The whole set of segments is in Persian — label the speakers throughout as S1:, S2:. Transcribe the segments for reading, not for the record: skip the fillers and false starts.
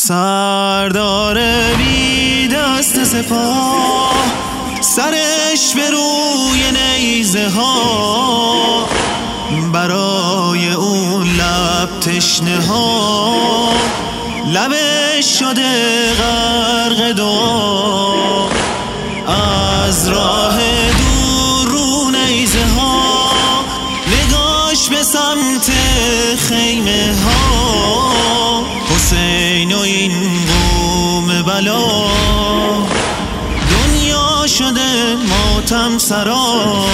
S1: سردار بی دست سپاه، سرش به روی نیزه ها، برای اون لب تشنه ها، لبش شده غرق دعا. از راه دور رو نیزه ها، نگاش به سمت خیمه ها، حسین و این قوم بلا، دنیا شده ماتم سرا.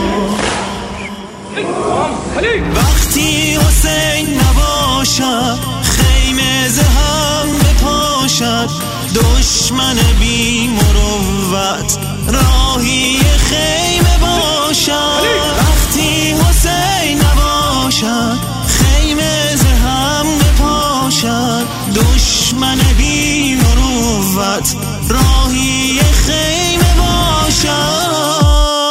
S1: وقتی حسین نباشد، خیمه ز هم بپاشد، دشمن بی مروت راهی خیمه باشد. وقتی حسین نباشد، خیمه ز هم بپاشد، دشمن بی مروت راهی خیمه باشد.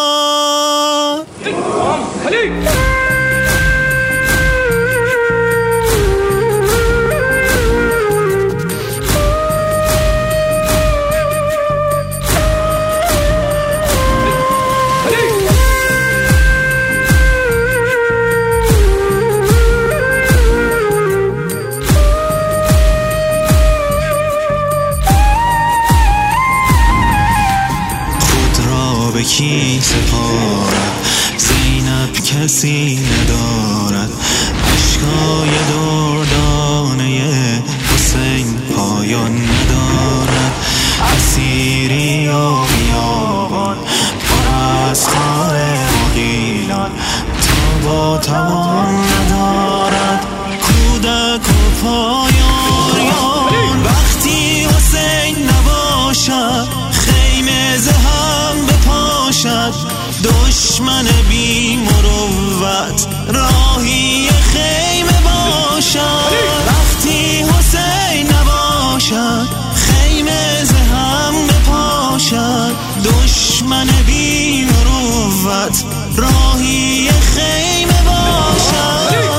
S1: به کی سپارد، زینب کسی ندارد، عشقای دردانه حسین پایان ندارد. اسیری و بیابان پر از خار مغیلان، تاب و توان ندارد، کودک و پایان. وقتی حسین نباشد، خیمه ز هم بپاشد، دشمن بی مروت راهی خیمه باشد. وقتی حسین نباشد، خیمه ز هم بپاشد، دشمن بی مروت راهی خیمه باشد.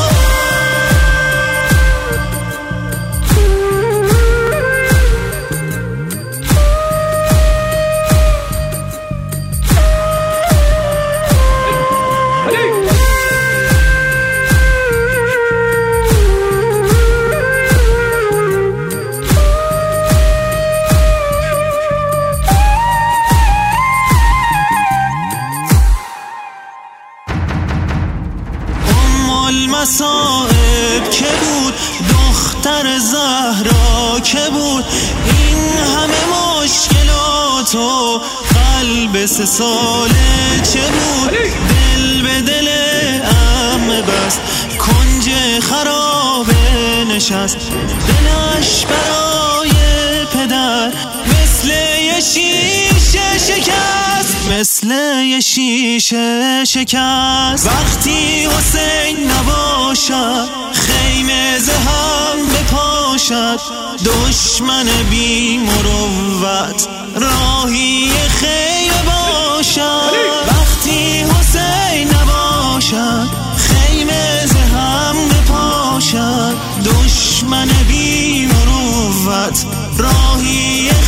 S1: مصائب که بود، دختر زهرا که بود، این همه مشکلات و قلب 3 ساله چه بود. دل به دل عمه بست، کنج خرابه نشست، دلش برای پدر مثل یه شیشه شکست، مثل یه شیشه شکست. وقتی حسین نباشد، خیمه ز هم بپاشد، دشمن بی مروت راهی خیمه باشد. وقتی حسین نباشد، خیمه ز هم بپاشد، دشمن بی مروت راهی